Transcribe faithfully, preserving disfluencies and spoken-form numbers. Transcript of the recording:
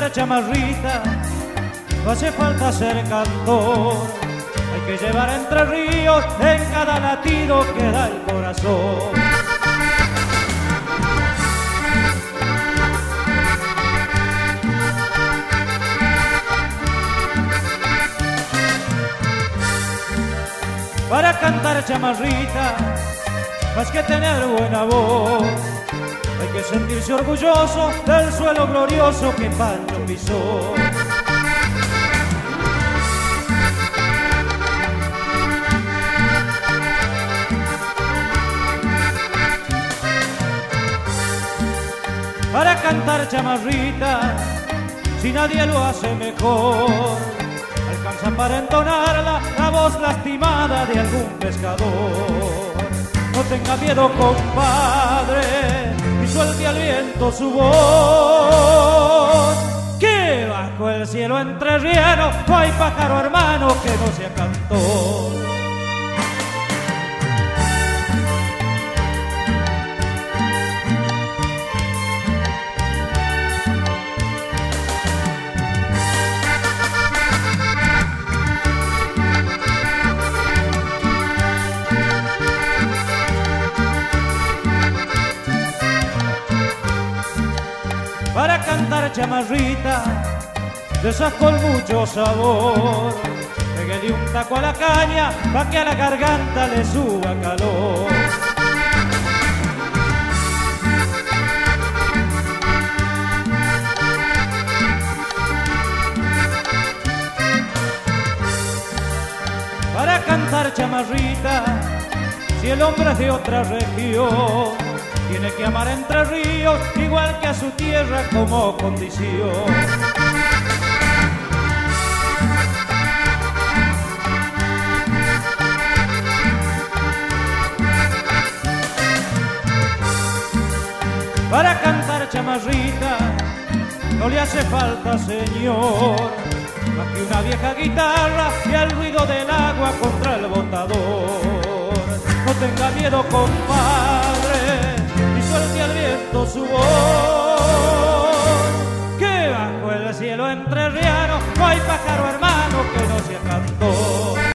cantar chamarrita, no hace falta ser cantor. Hay que llevar entre ríos en cada latido que da el corazón. Para cantar chamarrita, más que tener buena voz, hay que sentirse orgulloso del suelo glorioso que Pancho pisó. Para cantar chamarrita, si nadie lo hace mejor, alcanza para entonarla la voz lastimada de algún pescador. No tenga miedo, compadre, y suelte al viento su voz, que bajo el cielo entrerriano no hay pájaro hermano que no sea cantor. Para cantar chamarrita, de esas con mucho sabor, pégale un taco a la caña pa' que a la garganta le suba calor. Para cantar chamarrita, si el hombre es de otra región, tiene que amar Entre Ríos igual que a su tierra como condición. Para cantar chamarrita no le hace falta, señor, más que una vieja guitarra y el ruido del agua contra el botador. No tenga miedo, compadre, suelte al viento su voz, que bajo el cielo entrerriano no hay pájaro hermano que no sea cantor.